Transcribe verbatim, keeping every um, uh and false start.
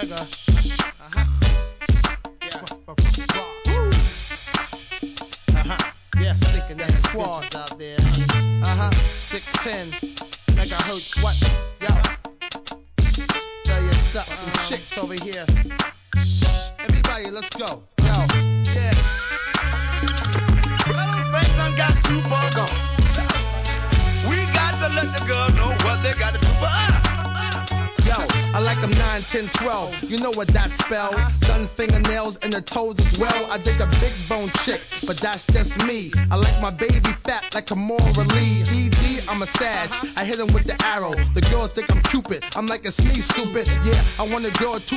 Mega. Uh-huh. Yeah. Uh-huh. Yes, thinking that squad out there. Uh-huh. six ten megahertz. What? Yo. Tell you something. Um, chicks over here. Everybody, let's go. Yo. Yeah. Well, those things done got too far gone. We got to let the girl know what they got to do for us. Yo, I like them nine, ten, twelve. You know what that spells. Done fingernails and the toes as well. I dig a big bone chick, but that's just me. I like my baby fat like a Kimora Lee. E D, I'm a Sag. I hit him with the arrow. The girls think I'm Cupid. I'm like, it's me, stupid. Yeah, I want a girl two